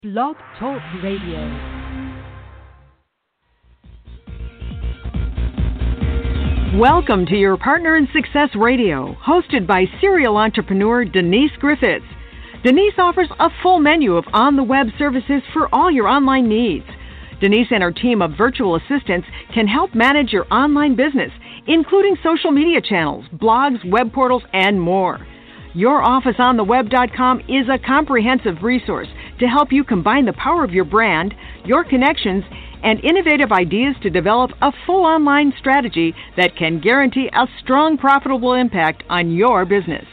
Blog Talk Radio. Welcome to Your Partner in Success Radio, hosted by serial entrepreneur Denise Griffiths. Denise offers a full menu of on-the-web services for all your online needs. Denise and her team of virtual assistants can help manage your online business, including social media channels, blogs, web portals, and more. YourOfficeOnTheWeb.com is a comprehensive resource to help you combine the power of your brand, your connections, and innovative ideas to develop a full online strategy that can guarantee a strong, profitable impact on your business.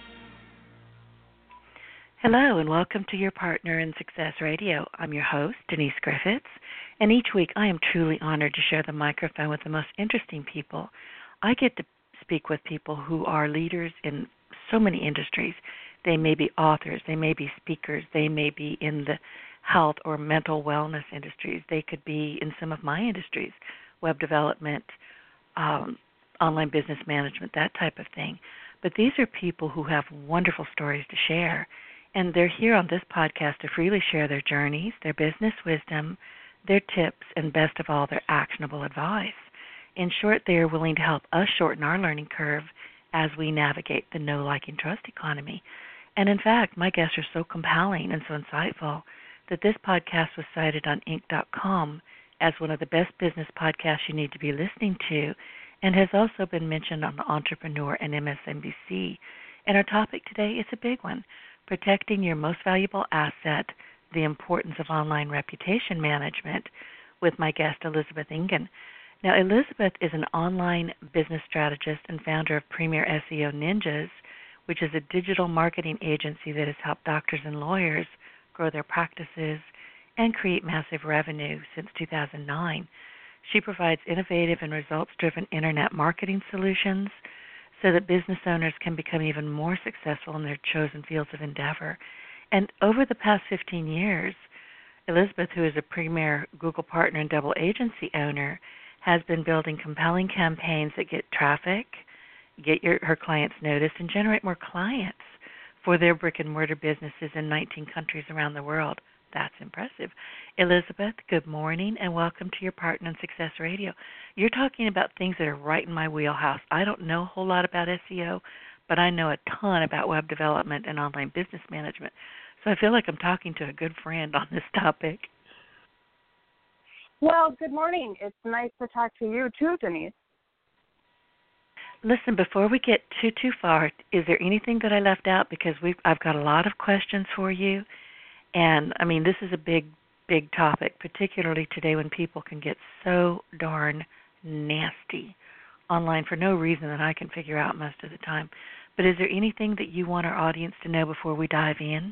Hello, and welcome to Your Partner in Success Radio. I'm your host, Denise Griffiths, and each week I am truly honored to share the microphone with the most interesting people. I get to speak with people who are leaders in so many industries. They may be authors, they may be speakers, they may be in the health or mental wellness industries. They could be in some of my industries, web development, online business management, that type of thing. But these are people who have wonderful stories to share, and they're here on this podcast to freely share their journeys, their business wisdom, their tips, and best of all, their actionable advice. In short, they are willing to help us shorten our learning curve as we navigate the know, like, and trust economy. And in fact, my guests are so compelling and so insightful that this podcast was cited on Inc.com as one of the best business podcasts you need to be listening to, and has also been mentioned on Entrepreneur and MSNBC. And our topic today is a big one: protecting your most valuable asset, the importance of online reputation management, with my guest, Elizabeth Engen. Now, Elizabeth is an online business strategist and founder of Premier SEO Ninjas, which is a digital marketing agency that has helped doctors and lawyers grow their practices and create massive revenue since 2009. She provides innovative and results-driven internet marketing solutions so that business owners can become even more successful in their chosen fields of endeavor. And over the past 15 years, Elizabeth, who is a premier Google partner and double agency owner, has been building compelling campaigns that get traffic, get her clients noticed, and generate more clients for their brick-and-mortar businesses in 19 countries around the world. That's impressive. Elizabeth, good morning, and welcome to Your Partner in Success Radio. You're talking about things that are right in my wheelhouse. I don't know a whole lot about SEO, but I know a ton about web development and online business management. So I feel like I'm talking to a good friend on this topic. Well, good morning. It's nice to talk to you too, Denise. Listen, before we get too far, is there anything that I left out? Because I've got a lot of questions for you. And, I mean, this is a big topic, particularly today when people can get so darn nasty online for no reason that I can figure out most of the time. But is there anything that you want our audience to know before we dive in?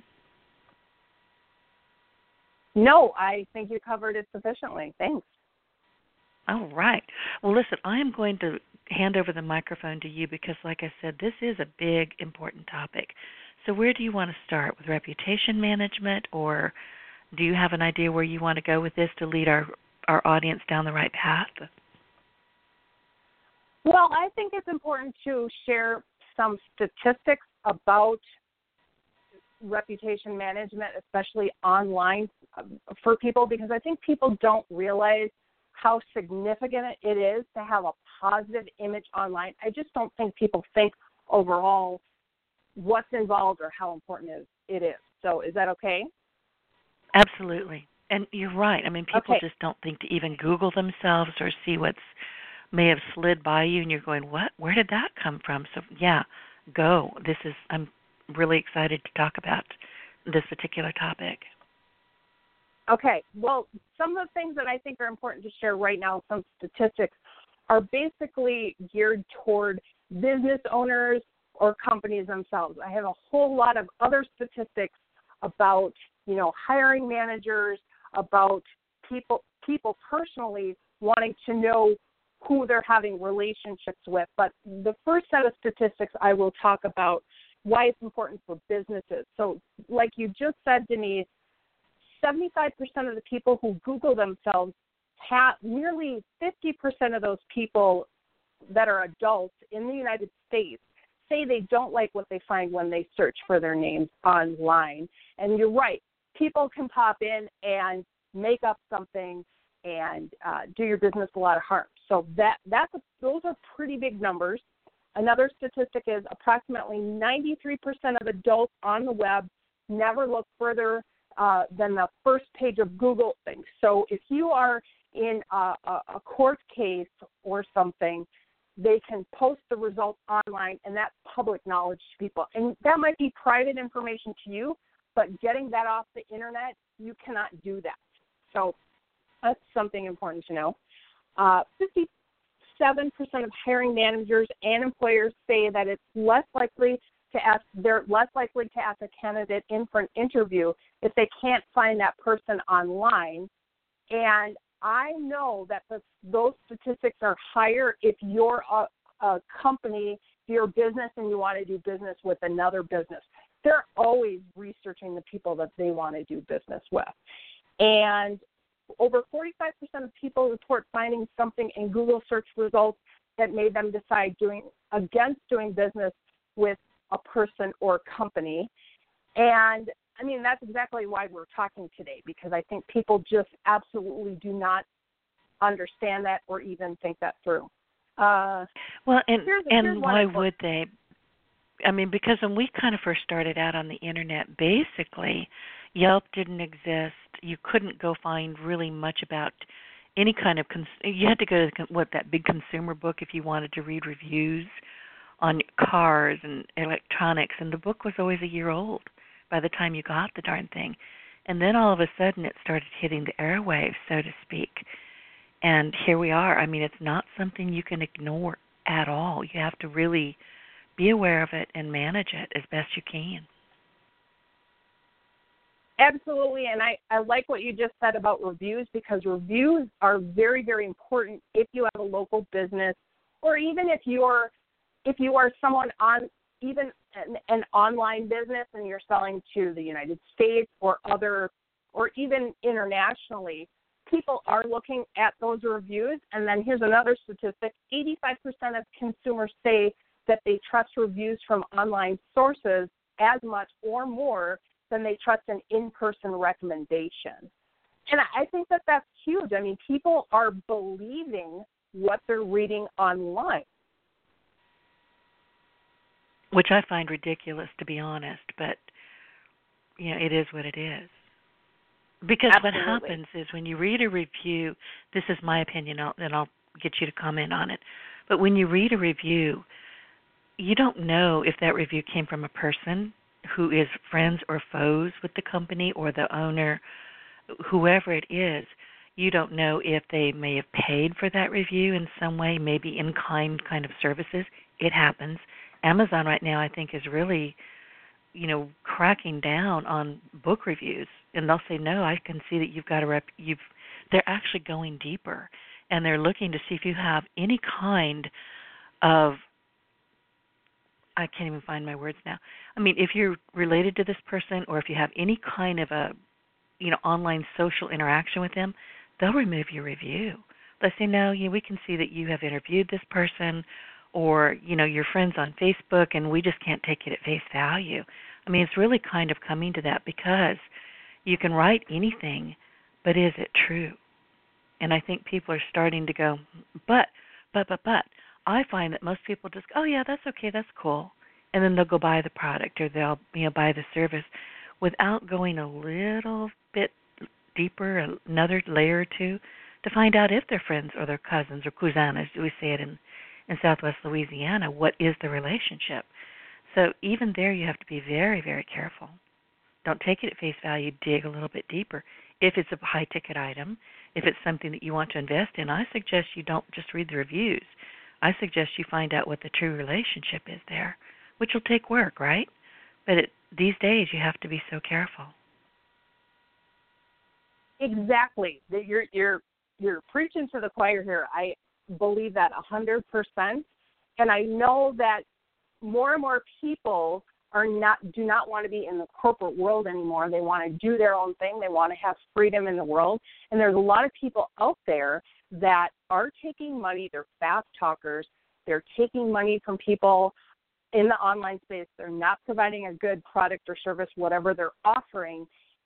No, I think you covered it sufficiently. Thanks. All right. Well, listen, I am going to hand over the microphone to you because, like I said, this is a big, important topic. So where do you want to start, with reputation management, or do you have an idea where you want to go with this to lead our audience down the right path? Well, I think it's important to share some statistics about reputation management, especially online, for people, because I think people don't realize how significant it is to have a positive image online. I just don't think people think overall what's involved or how important it is. So is that okay? Absolutely. And you're right. I mean, people just don't think to even Google themselves or see what's may have slid by you, and you're going, what? Where did that come from? So, yeah, go. I'm really excited to talk about this particular topic. Okay. Well, some of the things that I think are important to share right now, some statistics, are basically geared toward business owners or companies themselves. I have a whole lot of other statistics about, hiring managers, about people personally wanting to know who they're having relationships with. But the first set of statistics I will talk about why it's important for businesses. So like you just said, Denise, 75% of the people who Google themselves, nearly 50% of those people that are adults in the United States say they don't like what they find when they search for their names online. And you're right. people can pop in and make up something and do your business a lot of harm. So those are pretty big numbers. Another statistic is approximately 93% of adults on the web never look further than the first page of Google things. So if you are in a court case or something, they can post the results online, and that's public knowledge to people. And that might be private information to you, but getting that off the internet, you cannot do that. So that's something important to know. 57% of hiring managers and employers say that they're less likely to ask a candidate in for an interview if they can't find that person online. And I know that those statistics are higher if you're a company, if you're a business and you want to do business with another business. They're always researching the people that they want to do business with. And over 45% of people report finding something in Google search results that made them decide against doing business with a person or company. And I mean, that's exactly why we're talking today, because I think people just absolutely do not understand that or even think that through. Why would they? I mean, because when we kind of first started out on the internet, basically, Yelp didn't exist. You couldn't go find really much about any kind of you had to go to that big consumer book if you wanted to read reviews on cars and electronics, and the book was always a year old by the time you got the darn thing. And then all of a sudden it started hitting the airwaves, so to speak. And here we are. I mean, it's not something you can ignore at all. You have to really be aware of it and manage it as best you can. Absolutely, and I like what you just said about reviews, because reviews are very, very important if you have a local business, or even if you are someone on even an online business and you're selling to the United States or even internationally. People are looking at those reviews. And then here's another statistic: 85% of consumers say that they trust reviews from online sources as much or more than they trust an in-person recommendation. And I think that that's huge. I mean, people are believing what they're reading online. Which I find ridiculous, to be honest, but, it is what it is. Because Absolutely. What happens is when you read a review, this is my opinion, and I'll get you to comment on it, but when you read a review, you don't know if that review came from a person who is friends or foes with the company or the owner, whoever it is. You don't know if they may have paid for that review in some way, maybe in-kind kind of services. It happens. Amazon right now, I think, is really, cracking down on book reviews, and they'll say, "No, I can see that you've got They're actually going deeper, and they're looking to see if you have any kind of. I can't even find my words now. I mean, if you're related to this person, or if you have any kind of a, online social interaction with them, they'll remove your review. They'll say, "No, we can see that you have interviewed this person." Or, your friends on Facebook, and we just can't take it at face value. I mean, it's really kind of coming to that, because you can write anything, but is it true? And I think people are starting to go, but. I find that most people just go, "Oh, yeah, that's okay, that's cool." And then they'll go buy the product, or they'll buy the service without going a little bit deeper, another layer or two, to find out if they're friends or their cousins or cousins, as we say it in Southwest Louisiana. What is the relationship? So even there, you have to be very, very careful. Don't take it at face value. Dig a little bit deeper. If it's a high-ticket item, if it's something that you want to invest in, I suggest you don't just read the reviews. I suggest you find out what the true relationship is there, which will take work, right? But these days, you have to be so careful. Exactly. You're preaching to the choir here. I believe that 100%, and I know that more and more people do not want to be in the corporate world anymore. They want to do their own thing. They want to have freedom in the world, and there's a lot of people out there that are taking money. They're fast talkers. They're taking money from people in the online space. They're not providing a good product or service, whatever they're offering,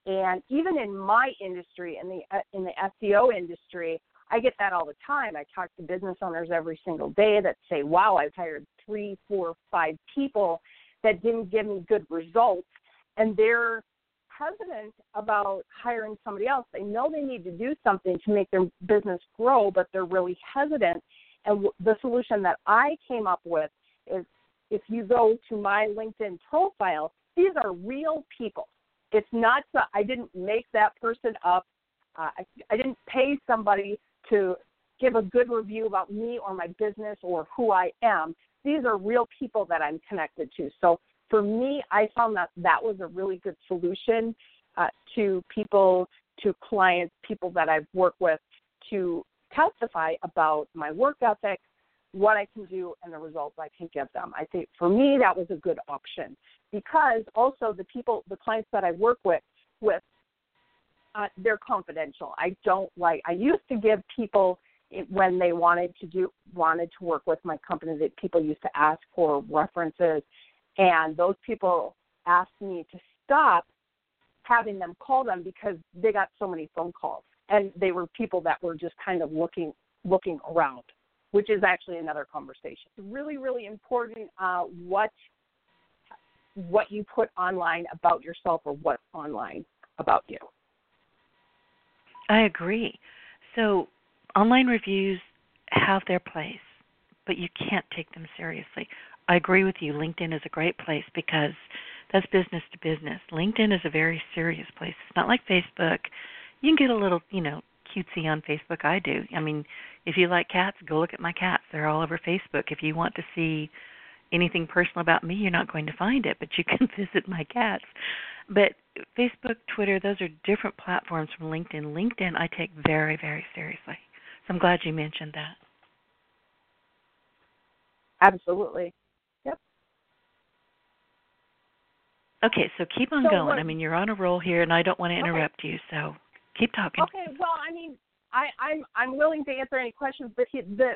And even in my industry, in the SEO industry, I get that all the time. I talk to business owners every single day that say, wow, I've hired 3, 4, 5 people that didn't give me good results, and they're hesitant about hiring somebody else. They know they need to do something to make their business grow, but they're really hesitant. And the solution that I came up with is, if you go to my LinkedIn profile, these are real people. It's not, I didn't make that person up. I didn't pay somebody to give a good review about me or my business or who I am. These are real people that I'm connected to. So for me, I found that was a really good solution to people, to clients, people that I've worked with, to testify about my work ethic, what I can do, and the results I can give them. I think for me that was a good option, because also the clients that I work with, they're confidential. I used to give people, when they wanted to work with my company, that people used to ask for references, and those people asked me to stop having them call them because they got so many phone calls, and they were people that were just kind of looking around, which is actually another conversation. It's really, really important what you put online about yourself, or what's online about you. I agree. So online reviews have their place, but you can't take them seriously. I agree with you. LinkedIn is a great place because that's business to business. LinkedIn is a very serious place. It's not like Facebook. You can get a little, cutesy on Facebook. I do. I mean, if you like cats, go look at my cats. They're all over Facebook. If you want to see anything personal about me, you're not going to find it, but you can visit my cats. But Facebook, Twitter, those are different platforms from LinkedIn. LinkedIn I take very, very seriously. So I'm glad you mentioned that. Absolutely. Yep. Okay, so keep on going. I mean, you're on a roll here, and I don't want to interrupt you, so keep talking. Okay, well, I mean, I'm willing to answer any questions, but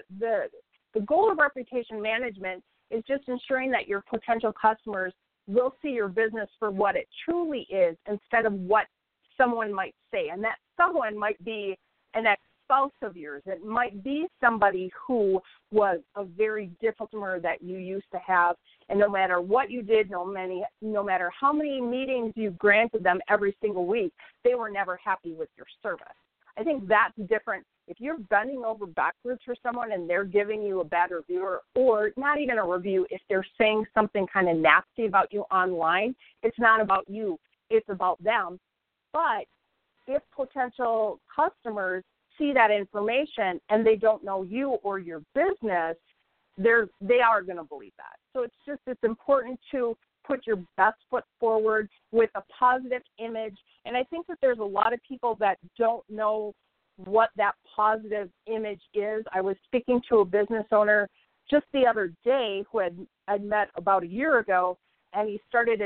the goal of reputation management is just ensuring that your potential customers will see your business for what it truly is, instead of what someone might say. And that someone might be an ex-spouse of yours. It might be somebody who was a very difficult customer that you used to have, and no matter what you did, no matter how many meetings you granted them every single week, they were never happy with your service. I think that's different. If you're bending over backwards for someone and they're giving you a bad review, or not even a review, if they're saying something kind of nasty about you online, it's not about you, it's about them. But if potential customers see that information and they don't know you or your business, they are going to believe that. So it's important to put your best foot forward with a positive image. And I think that there's a lot of people that don't know what that positive image is. I was speaking to a business owner just the other day who I'd met about a year ago, and he's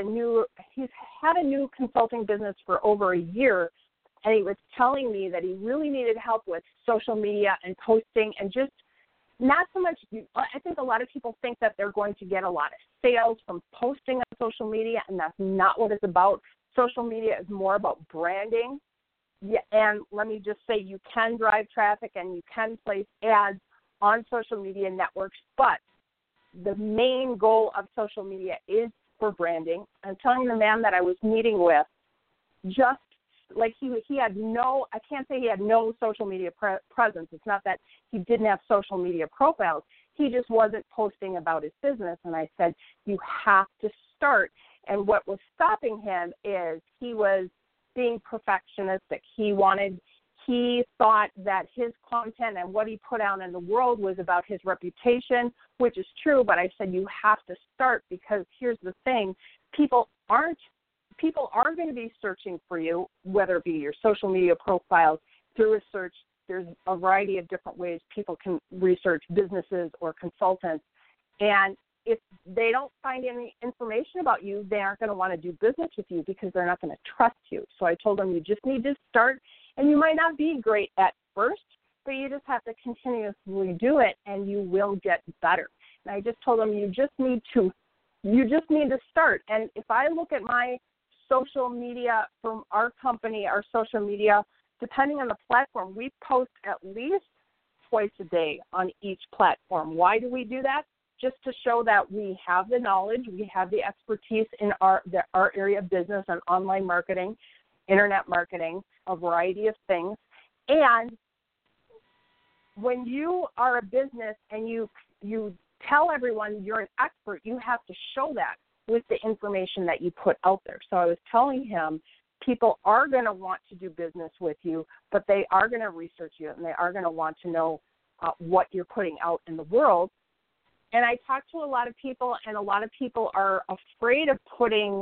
had a new consulting business for over a year, and he was telling me that he really needed help with social media and posting, and just not so much. I think a lot of people think that they're going to get a lot of sales from posting on social media, and that's not what it's about. Social media is more about branding. Yeah, and let me just say, you can drive traffic and you can place ads on social media networks, but the main goal of social media is for branding. I'm telling the man that I was meeting with, just like he had no, I can't say he had no social media presence. It's not that he didn't have social media profiles. He just wasn't posting about his business. And I said, you have to start. And what was stopping him is he was being perfectionistic. He thought that his content and what he put out in the world was about his reputation, which is true, but I said you have to start, because here's the thing, people are going to be searching for you, whether it be your social media profiles, through a search. There's a variety of different ways people can research businesses or consultants, and if they don't find any information about you, they aren't going to want to do business with you because they're not going to trust you. So I told them, you just need to start, and you might not be great at first, but you just have to continuously do it, and you will get better. And I just told them, you just need to start. And if I look at my social media, from our company, our social media, depending on the platform, we post at least twice a day on each platform. Why do we do that? Just to show that we have the knowledge, we have the expertise in our area of business and online marketing, internet marketing, a variety of things. And when you are a business and you tell everyone you're an expert, you have to show that with the information that you put out there. So I was telling him, people are going to want to do business with you, but they are going to research you and they are going to want to know what you're putting out in the world. And I talked to a lot of people, and a lot of people are afraid of putting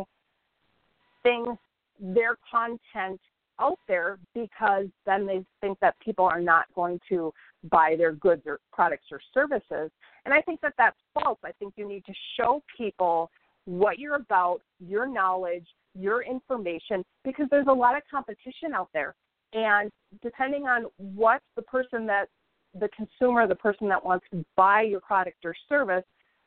their content out there, because then they think that people are not going to buy their goods or products or services. And I think that that's false. I think you need to show people what you're about, your knowledge, your information, because there's a lot of competition out there. And depending on what the consumer, the person that wants to buy your product or service,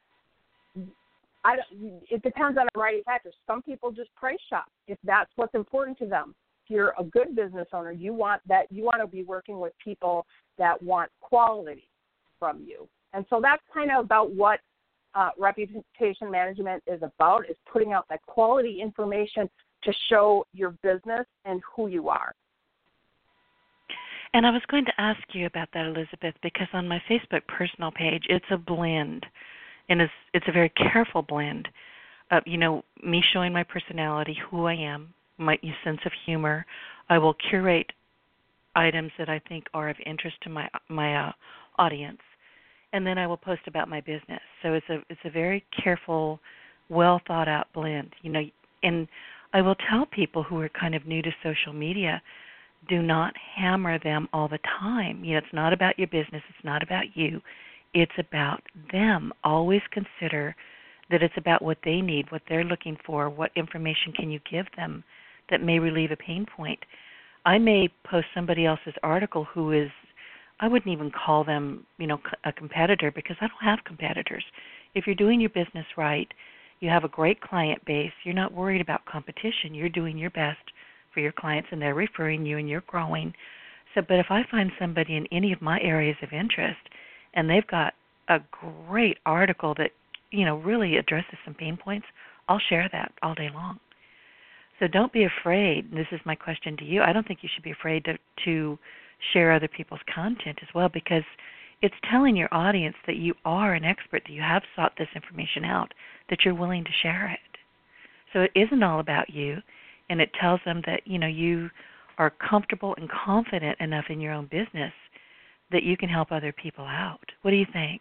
it depends on a variety of factors. Some people just price shop if that's what's important to them. If you're a good business owner, you want to be working with people that want quality from you. And so that's kind of about what reputation management is about, is putting out that quality information to show your business and who you are. And I was going to ask you about that, Elizabeth, because on my Facebook personal page, it's a blend, and it's a very careful blend of, me showing my personality, who I am, my sense of humor. I will curate items that I think are of interest to my audience, and then I will post about my business. So it's a very careful, well thought out blend, And I will tell people who are kind of new to social media, do not hammer them all the time. It's not about your business. It's not about you. It's about them. Always consider that it's about what they need, what they're looking for, what information can you give them that may relieve a pain point. I may post somebody else's article who is, I wouldn't even call them, a competitor, because I don't have competitors. If you're doing your business right, you have a great client base, you're not worried about competition. You're doing your best for your clients, and they're referring you, and you're growing. But if I find somebody in any of my areas of interest, and they've got a great article that, really addresses some pain points, I'll share that all day long. So don't be afraid. This is my question to you. I don't think you should be afraid to share other people's content as well, because it's telling your audience that you are an expert, that you have sought this information out, that you're willing to share it. So it isn't all about you. And it tells them that, you are comfortable and confident enough in your own business that you can help other people out. What do you think?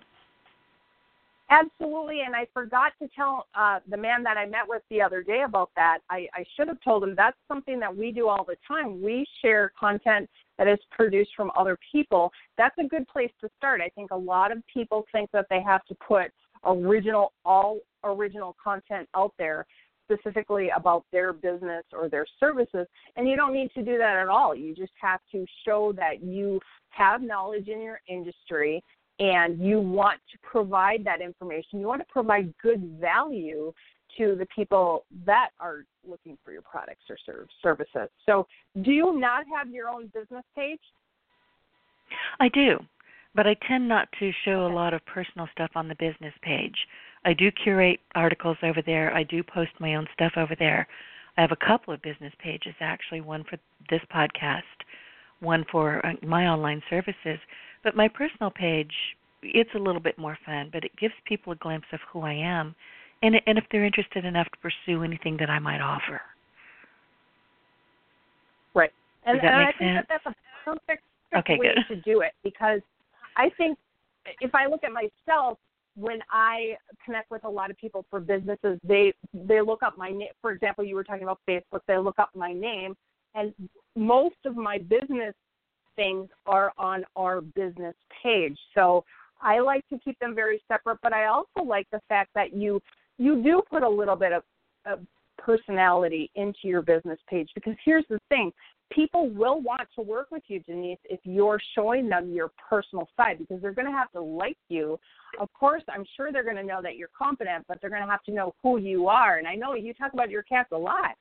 Absolutely, and I forgot to tell the man that I met with the other day about that. I should have told him that's something that we do all the time. We share content that is produced from other people. That's a good place to start. I think a lot of people think that they have to put all original content out there, specifically about their business or their services, and you don't need to do that at all. You just have to show that you have knowledge in your industry and you want to provide that information. You want to provide good value to the people that are looking for your products or services. So do you not have your own business page? I do, but I tend not to show a lot of personal stuff on the business page. I do curate articles over there. I do post my own stuff over there. I have a couple of business pages, actually, one for this podcast, one for my online services. But my personal page, it's a little bit more fun, but it gives people a glimpse of who I am, and if they're interested enough to pursue anything that I might offer. Right. And I think that that's a perfect way to do it, because I think if I look at myself, when I connect with a lot of people for businesses, they look up my name. For example, you were talking about Facebook. They look up my name, and most of my business things are on our business page. So I like to keep them very separate, but I also like the fact that you do put a little bit of personality into your business page. Because here's the thing, people will want to work with you, Denise, if you're showing them your personal side, because they're going to have to like you. Of course, I'm sure they're going to know that you're competent, but they're going to have to know who you are. And I know you talk about your cats a lot.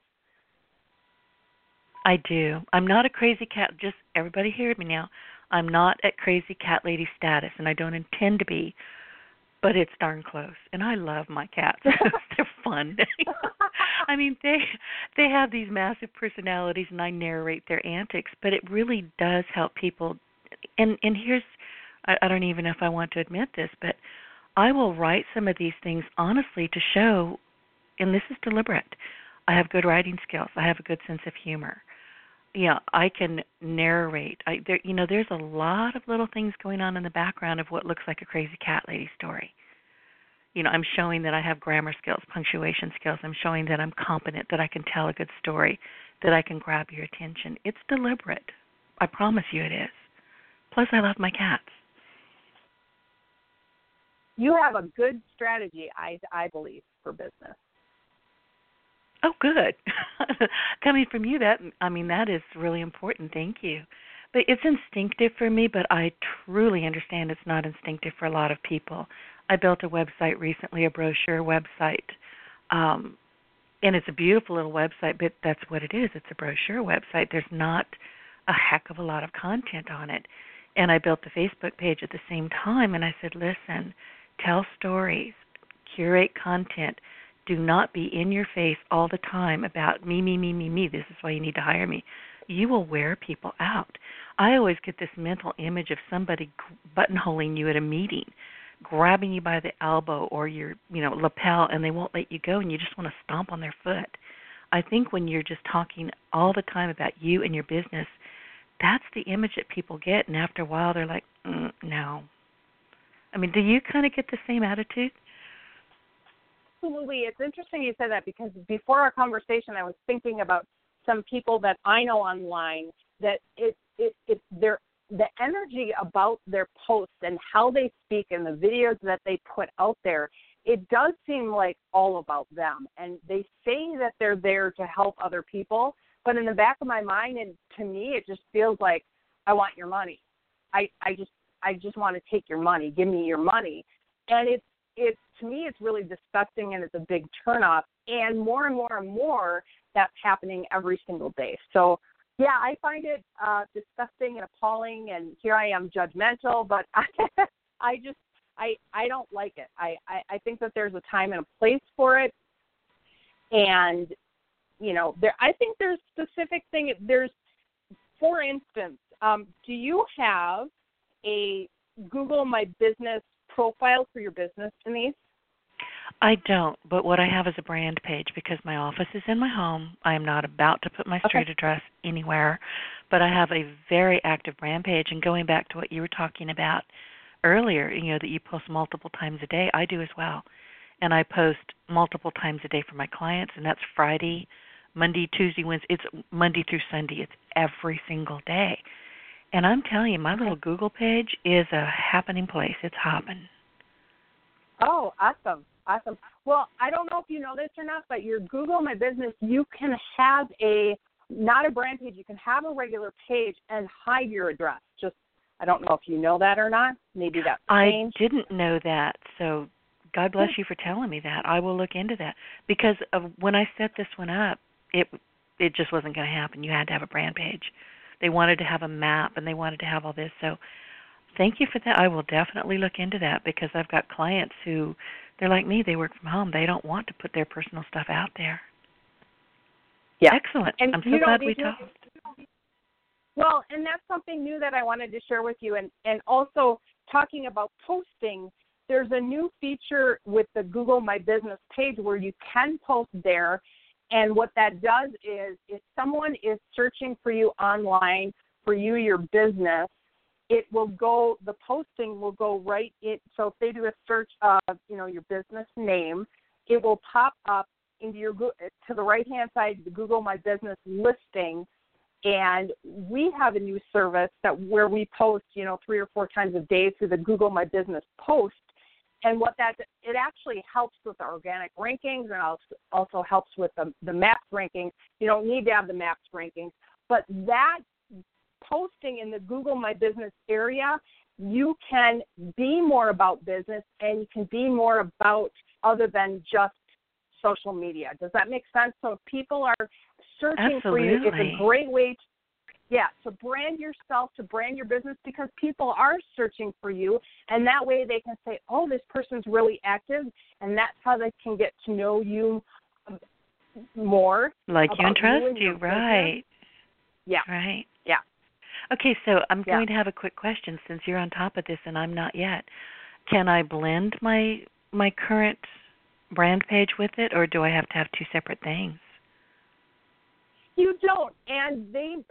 I do. I'm not a crazy cat. Just everybody hear me now. I'm not at crazy cat lady status, and I don't intend to be, but it's darn close. And I love my cats. They're fun. I mean, they have these massive personalities, and I narrate their antics, but it really does help people. And here's, I don't even know if I want to admit this, but I will write some of these things honestly to show, and this is deliberate, I have good writing skills. I have a good sense of humor. Yeah, I can narrate. There's a lot of little things going on in the background of what looks like a crazy cat lady story. I'm showing that I have grammar skills, punctuation skills. I'm showing that I'm competent, that I can tell a good story, that I can grab your attention. It's deliberate. I promise you it is. Plus, I love my cats. You have a good strategy, I believe, for business. Oh, good. Coming from you, that is really important. Thank you. But it's instinctive for me, but I truly understand it's not instinctive for a lot of people. I built a website recently, a brochure website, and it's a beautiful little website, but that's what it is. It's a brochure website. There's not a heck of a lot of content on it. And I built the Facebook page at the same time, and I said, listen, tell stories, curate content. Do not be in your face all the time about me. This is why you need to hire me. You will wear people out. I always get this mental image of somebody buttonholing you at a meeting, grabbing you by the elbow or your lapel, and they won't let you go, and you just want to stomp on their foot. I think when you're just talking all the time about you and your business, that's the image that people get, and after a while they're like, no. I mean, do you kind of get the same attitude? Absolutely. It's interesting you said that, because before our conversation, I was thinking about some people that I know online that the energy about their posts and how they speak and the videos that they put out there, it does seem like all about them. And they say that they're there to help other people, but in the back of my mind, and to me, it just feels like, I want your money. I just want to take your money. Give me your money. And it's to me, it's really disgusting, and it's a big turnoff. And more, that's happening every single day. So, yeah, I find it disgusting and appalling, and here I am judgmental, but I don't like it. I think that there's a time and a place for it, and I think there's specific things. For instance, do you have a Google My Business profile for your business, Denise? I don't, but what I have is a brand page, because my office is in my home. I am not about to put my street address anywhere, but I have a very active brand page. And going back to what you were talking about earlier, that you post multiple times a day, I do as well. And I post multiple times a day for my clients, and that's Friday, Monday, Tuesday, Wednesday. It's Monday through Sunday. It's every single day. And I'm telling you, my little Google page is a happening place. It's hopping. Oh, awesome. Well, I don't know if you know this or not, but your Google My Business, you can have not a brand page, you can have a regular page and hide your address. I don't know if you know that or not. Maybe that's changed. I didn't know that, so God bless you for telling me that. I will look into that, because when I set this one up, it just wasn't going to happen. You had to have a brand page. They wanted to have a map, and they wanted to have all this. So thank you for that. I will definitely look into that, because I've got clients who, they're like me. They work from home. They don't want to put their personal stuff out there. Yeah. Excellent. And I'm so glad we talked. Well, and that's something new that I wanted to share with you. And also talking about posting, there's a new feature with the Google My Business page where you can post there. And what that does is if someone is searching for you online, for your business, the posting will go right in. So if they do a search of, your business name, it will pop up into to the right-hand side, the Google My Business listing. And we have a new service where we post, 3 or 4 times a day through the Google My Business post. And what it actually helps with the organic rankings, and also helps with the Maps rankings. You don't need to have the Maps rankings, but that posting in the Google My Business area, you can be more about business, and you can be more about other than just social media. Does that make sense? So if people are searching for you, it's a great way to brand yourself, to brand your business, because people are searching for you, and that way they can say, oh, this person's really active, and that's how they can get to know you more. Like you and trust you, right. Yeah. Right. Yeah. Okay, so I'm going to have a quick question since you're on top of this and I'm not yet. Can I blend my current brand page with it, or do I have to have two separate things? You don't. And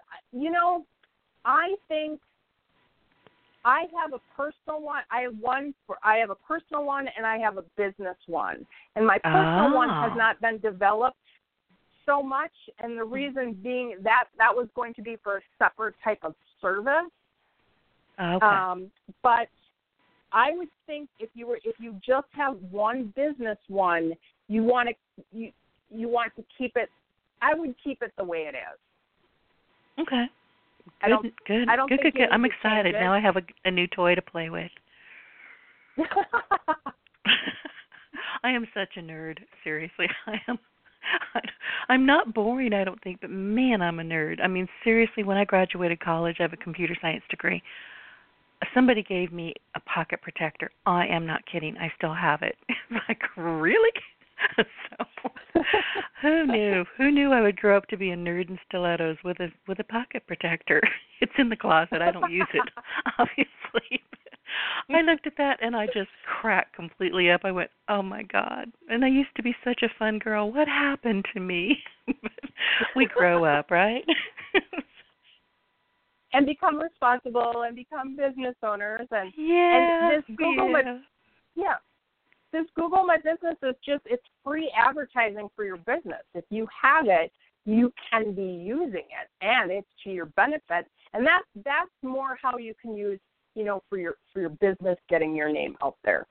I think I have a personal one. I have a personal one and I have a business one. And my personal one has not been developed so much, and the reason being that was going to be for a separate type of service. Okay. But I would think if you just have one business one, you want to keep it. I would keep it the way it is. Okay. Good. I don't think I'm excited. Now I have a new toy to play with. I am such a nerd. Seriously, I am. I'm not boring, I don't think, but man, I'm a nerd. I mean, seriously, when I graduated college, I have a computer science degree. Somebody gave me a pocket protector. I am not kidding. I still have it. Like, really? So, who knew? Who knew I would grow up to be a nerd in stilettos with a pocket protector? It's in the closet. I don't use it, obviously. I looked at that and I just cracked completely up. I went, oh my God. And I used to be such a fun girl. What happened to me? We grow up, right? And become responsible and become business owners. And this Google this Google My Business is it's free advertising for your business. If you have it, you can be using it, and it's to your benefit. And that's more how you can use, for your business, getting your name out there.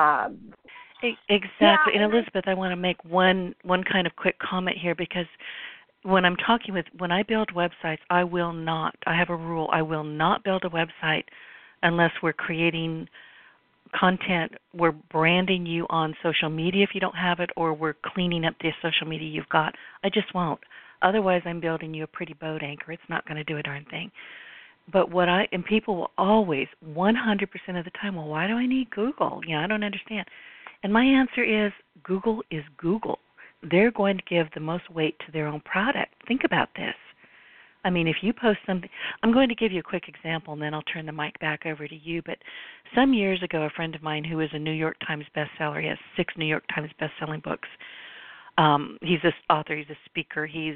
Exactly. And Elizabeth, I want to make one kind of quick comment here, because when I build websites, I have a rule, I will not build a website unless we're creating content, we're branding you on social media if you don't have it, or we're cleaning up the social media you've got. I just won't. Otherwise, I'm building you a pretty boat anchor. It's not going to do a darn thing. But people will always, 100% of the time, well, why do I need Google? I don't understand. And my answer is, Google is Google. They're going to give the most weight to their own product. Think about this. I mean, if you post something, I'm going to give you a quick example, and then I'll turn the mic back over to you. But some years ago, a friend of mine who is a New York Times bestseller, he has 6 New York Times bestselling books. He's this author, he's a speaker, he's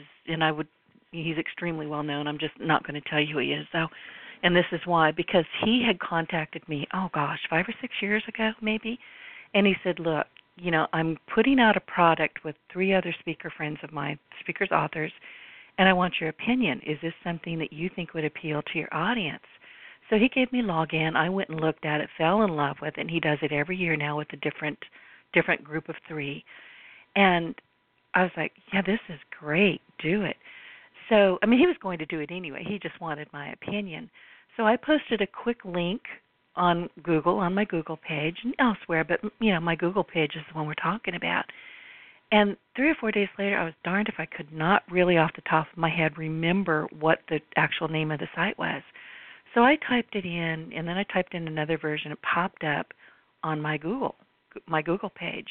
extremely well known. I'm just not going to tell you who he is, though. And this is why, because he had contacted me, 5 or 6 years ago, maybe, and he said, look, I'm putting out a product with 3 other speaker friends of mine, speakers, authors, and I want your opinion. Is this something that you think would appeal to your audience? So he gave me a login. I went and looked at it, fell in love with it, and he does it every year now with a different group of 3. And I was like, yeah, this is great. Do it. So, he was going to do it anyway. He just wanted my opinion. So I posted a quick link on Google, on my Google page, and elsewhere, but, my Google page is the one we're talking about. And 3 or 4 days later, I was darned if I could not really off the top of my head remember what the actual name of the site was. So I typed it in, and then I typed in another version. It popped up on my Google page.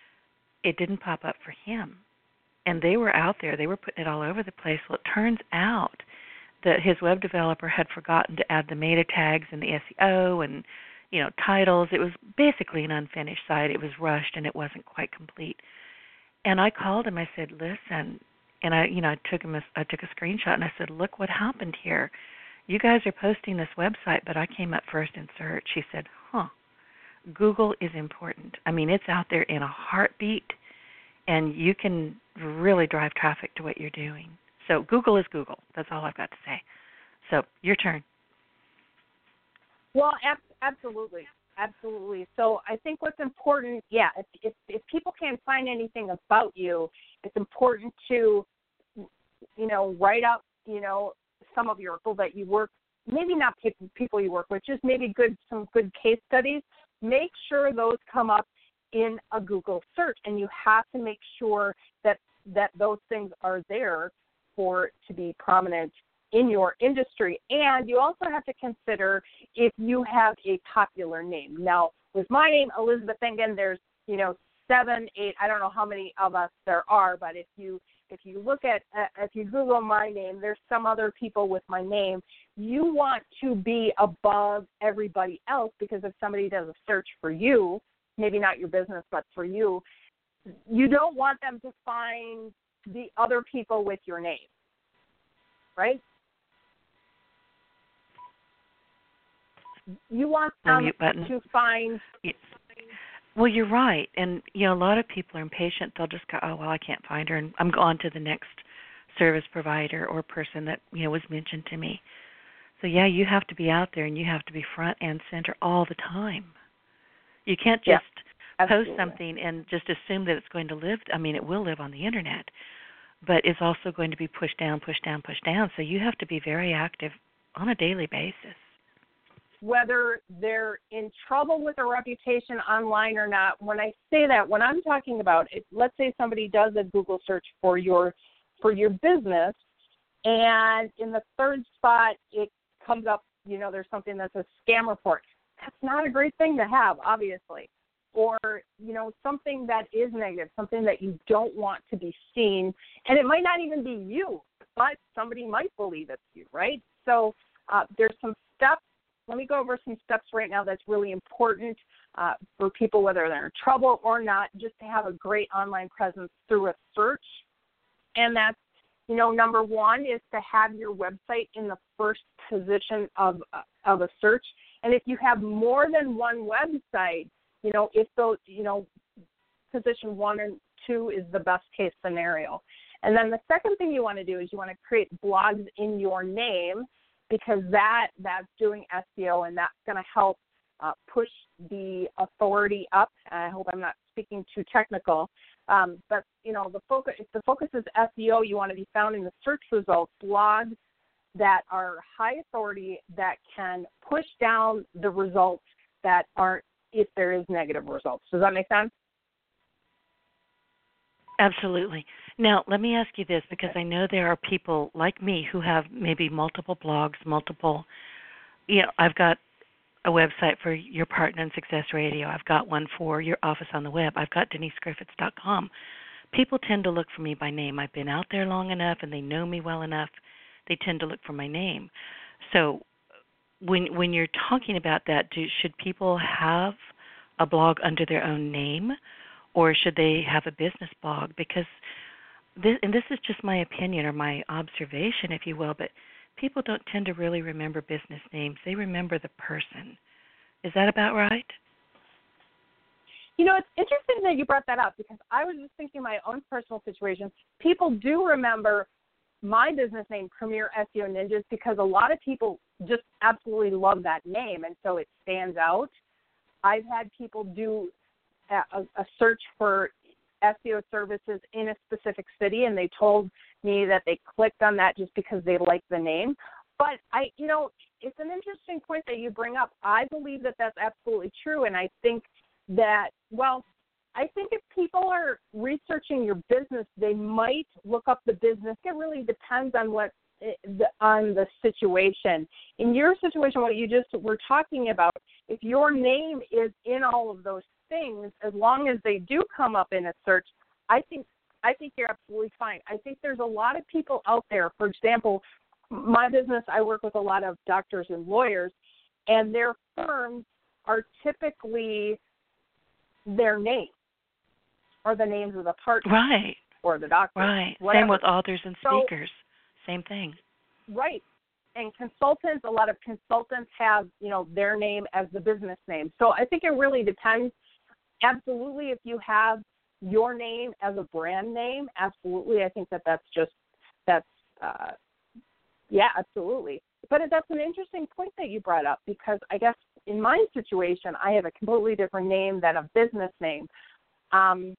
It didn't pop up for him. And they were out there. They were putting it all over the place. Well, it turns out that his web developer had forgotten to add the meta tags and the SEO and, titles. It was basically an unfinished site. It was rushed, and it wasn't quite complete. And I called him. I said, listen, and I took a screenshot, and I said, look what happened here. You guys are posting this website, but I came up first in search. He said, Google is important. It's out there in a heartbeat, and you can really drive traffic to what you're doing. So Google is Google. That's all I've got to say. So your turn. Well, absolutely. Absolutely. So I think what's important, if people can't find anything about you, it's important to, write up, some of your people that you work, maybe not people you work with, just maybe some good case studies. Make sure those come up in a Google search, and you have to make sure that those things are there to be prominent in your industry. And you also have to consider if you have a popular name. Now, with my name, Elizabeth Engen, there's, 7, 8, I don't know how many of us there are, but if you look at, if you Google my name, there's some other people with my name. You want to be above everybody else, because if somebody does a search for you, maybe not your business, but for you, you don't want them to find the other people with your name, right? You want them to find... Well, you're right. And, a lot of people are impatient. They'll just go, oh, well, I can't find her, and I'm on to the next service provider or person that, was mentioned to me. So, yeah, you have to be out there, and you have to be front and center all the time. You can't just post something and just assume that it's going to live. I mean, it will live on the Internet, but it's also going to be pushed down, pushed down, pushed down. So you have to be very active on a daily basis. Whether they're in trouble with a reputation online or not, when I say that, when I'm talking about, let's say somebody does a Google search for your business, and in the third spot it comes up, there's something that's a scam report. That's not a great thing to have, obviously. Or, something that is negative, something that you don't want to be seen, and it might not even be you, but somebody might believe it's you, right? So there's some steps. Let me go over some steps right now that's really important for people, whether they're in trouble or not, just to have a great online presence through a search. And that's, number one is to have your website in the first position of a search. And if you have more than one website, if those, position 1 and 2 is the best case scenario. And then the second thing you want to do is you want to create blogs in your name, because that's doing SEO, and that's going to help push the authority up. I hope I'm not speaking too technical, but if the focus is SEO, you want to be found in the search results. Blogs that are high authority that can push down the results that aren't, if there is negative results. Does that make sense? Absolutely. Now, let me ask you this, because I know there are people like me who have maybe multiple blogs, I've got a website for Your Partner in Success Radio. I've got one for Your Office on the Web. I've got DeniseGriffiths.com. People tend to look for me by name. I've been out there long enough, and they know me well enough. They tend to look for my name. So when you're talking about that, should people have a blog under their own name, or should they have a business blog? Because this is just my opinion or my observation, if you will, but people don't tend to really remember business names. They remember the person. Is that about right? It's interesting that you brought that up, because I was just thinking my own personal situation. People do remember my business name, Premier SEO Ninjas, because a lot of people just absolutely love that name, and so it stands out. I've had people do a search for SEO services in a specific city, and they told me that they clicked on that just because they like the name. But it's an interesting point that you bring up. I believe that that's absolutely true, and I think that, if people are researching your business, they might look up the business. It really depends on on the situation. In your situation, what you just were talking about, if your name is in all of those things, as long as they do come up in a search, I think you're absolutely fine. I think there's a lot of people out there. For example, my business, I work with a lot of doctors and lawyers, and their firms are typically their name or the names of the partners, right, or the doctors. Right. Whatever. Same with authors and speakers. Same thing. Right. And consultants, a lot of consultants have, their name as the business name. So I think it really depends. Absolutely, if you have your name as a brand name, absolutely. I think that's absolutely. But that's an interesting point that you brought up, because I guess in my situation, I have a completely different name than a business name. And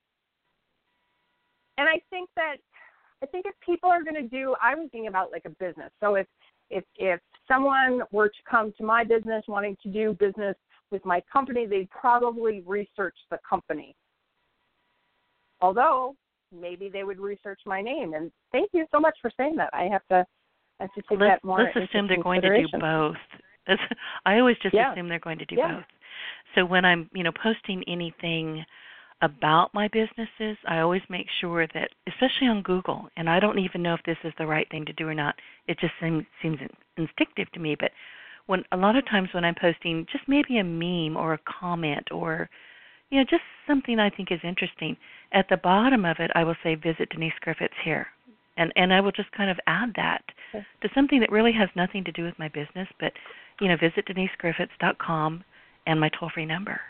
I think if people are going to do, I was thinking about like a business. So if someone were to come to my business wanting to do business with my company, they'd probably research the company. Although maybe they would research my name. And thank you so much for saying that. I have to take that more into Let's assume they're going to do both. I always just assume they're going to do both. So when I'm, posting anything about my businesses, I always make sure that, especially on Google, and I don't even know if this is the right thing to do or not. It just seems instinctive to me. But a lot of times when I'm posting just maybe a meme or a comment or just something I think is interesting, at the bottom of it I will say, visit Denise Griffiths here. And I will just kind of add that to something that really has nothing to do with my business, but, visit DeniseGriffiths.com and my toll-free number.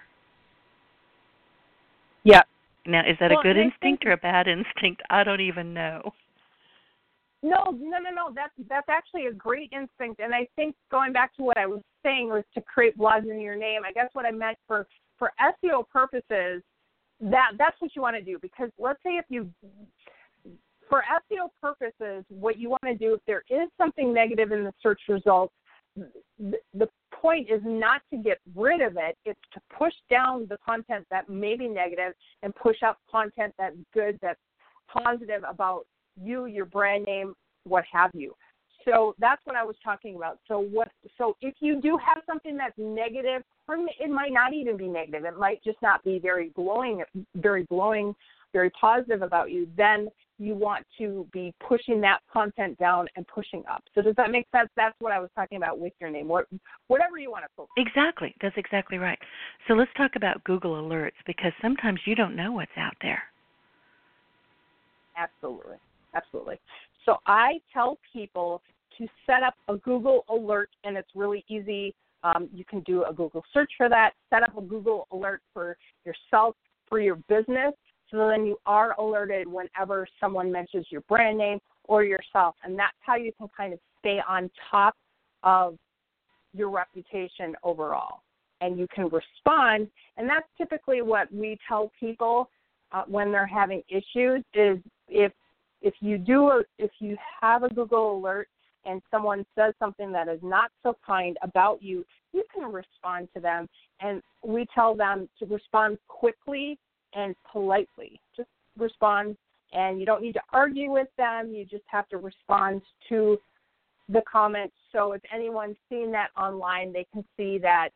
Yeah. Now, is that a good instinct or a bad instinct? I don't even know. No. That's actually a great instinct. And I think going back to what I was saying was to create blogs in your name. I guess what I meant for SEO purposes, that's what you want to do. Because let's say for SEO purposes, what you want to do, if there is something negative in the search results, the point is not to get rid of it. It's to push down the content that may be negative and push up content that's good, that's positive about you, your brand name, what have you. So that's what I was talking about. So if you do have something that's negative, or it might not even be negative, it might just not be very glowing, very positive about you, then you want to be pushing that content down and pushing up. So does that make sense? That's what I was talking about with your name, whatever you want to focus on. Exactly. That's exactly right. So let's talk about Google Alerts, because sometimes you don't know what's out there. Absolutely. So I tell people to set up a Google Alert, and it's really easy. You can do a Google search for that. Set up a Google Alert for yourself, for your business, so then you are alerted whenever someone mentions your brand name or yourself. And that's how you can kind of stay on top of your reputation overall. And you can respond. And that's typically what we tell people when they're having issues is if you have a Google Alert and someone says something that is not so kind about you, you can respond to them. And we tell them to respond quickly and politely. Just respond, and you don't need to argue with them. You just have to respond to the comments. So if anyone's seen that online, they can see that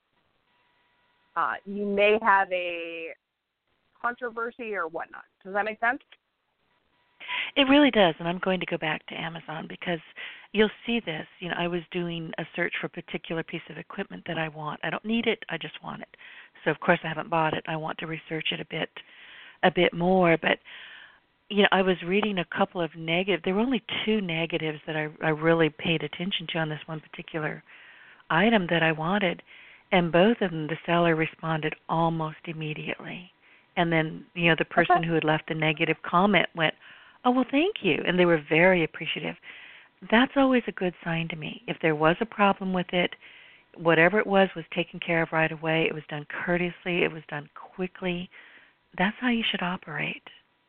you may have a controversy or whatnot. Does that make sense? It really does, and I'm going to go back to Amazon because you'll see this. I was doing a search for a particular piece of equipment that I want. I don't need it, I just want it. So, of course, I haven't bought it. I want to research it a bit more. But, I was reading a couple of negative. There were only two negatives that I really paid attention to on this one particular item that I wanted. And both of them, the seller responded almost immediately. And then, the person who had left the negative comment went, "Oh, well, thank you." And they were very appreciative. That's always a good sign to me. If there was a problem with it, whatever it was taken care of right away. It was done courteously. It was done quickly. That's how you should operate.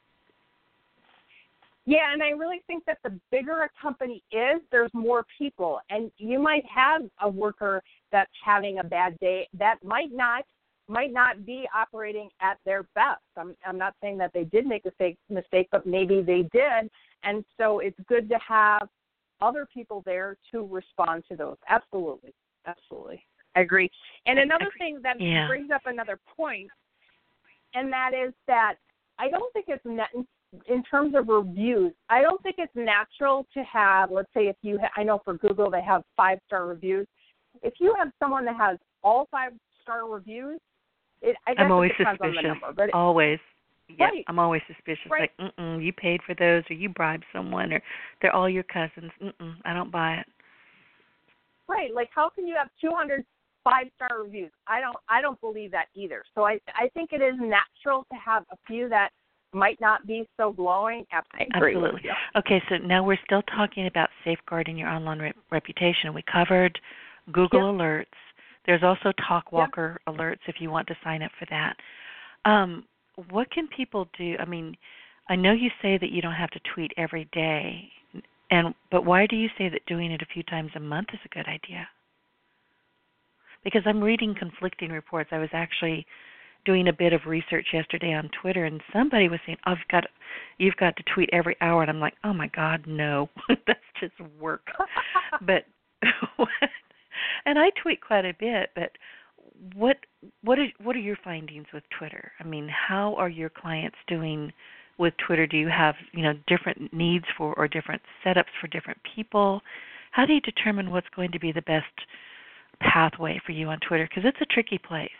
Yeah, and I really think that the bigger a company is, there's more people. And you might have a worker that's having a bad day that might not be operating at their best. I'm not saying that they did make a mistake, but maybe they did. And so it's good to have other people there to respond to those. Absolutely. I agree. And another thing that brings up another point, and that is that I don't think it's in terms of reviews, I don't think it's natural to have, let's say I know for Google they have 5-star reviews. If you have someone that has all 5-star reviews, I'm always suspicious. On the number, always. Yeah, right. I'm always suspicious. Right. Like, you paid for those, or you bribed someone, or they're all your cousins. I don't buy it. Right. Like, how can you have 200 5-star reviews? I don't believe that either. So I think it is natural to have a few that might not be so glowing. Absolutely. Okay, so now we're still talking about safeguarding your online reputation. We covered Google Alerts. There's also TalkWalker alerts if you want to sign up for that. What can people do? I mean, I know you say that you don't have to tweet every day, but why do you say that doing it a few times a month is a good idea? Because I'm reading conflicting reports. I was actually doing a bit of research yesterday on Twitter, and somebody was saying, you've got to tweet every hour, and I'm like, oh my God, no, that's just work. But and I tweet quite a bit, but what are your findings with Twitter? I mean, how are your clients doing with Twitter? Do you have different needs for or different setups for different people? How do you determine what's going to be the best pathway for you on Twitter? Because it's a tricky place.